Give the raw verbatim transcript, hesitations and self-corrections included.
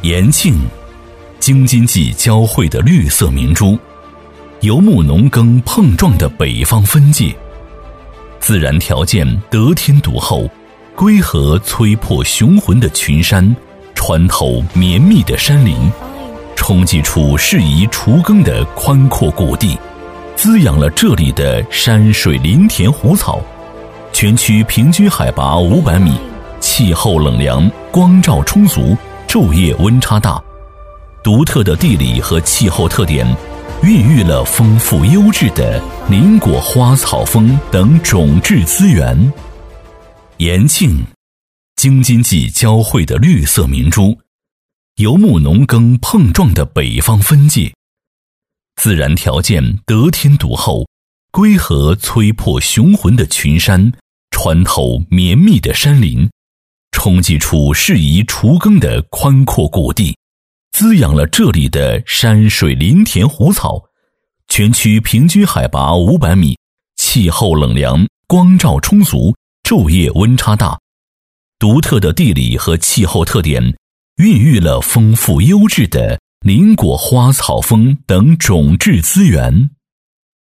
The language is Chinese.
延庆，京津冀交汇的绿色明珠，游牧农耕碰撞的北方分界，自然条件得天独厚，归河摧破雄浑的群山，穿透绵密的山林，冲击出适宜锄耕的宽阔谷地，滋养了这里的山水林田湖草。全区平均海拔五百米，气候冷凉，光照充足，昼夜温差大。独特的地理和气候特点孕育了丰富优质的林果花草枫等种质资源。延庆，京津冀交汇的绿色明珠，游牧农耕碰撞的北方分界，自然条件得天独厚，归河摧破雄浑的群山，穿透绵密的山林，冲击出适宜锄耕的宽阔谷地，滋养了这里的山水林田湖草。全区平均海拔五百米，气候冷凉，光照充足，昼夜温差大。独特的地理和气候特点孕育了丰富优质的林果花草枫等种质资源。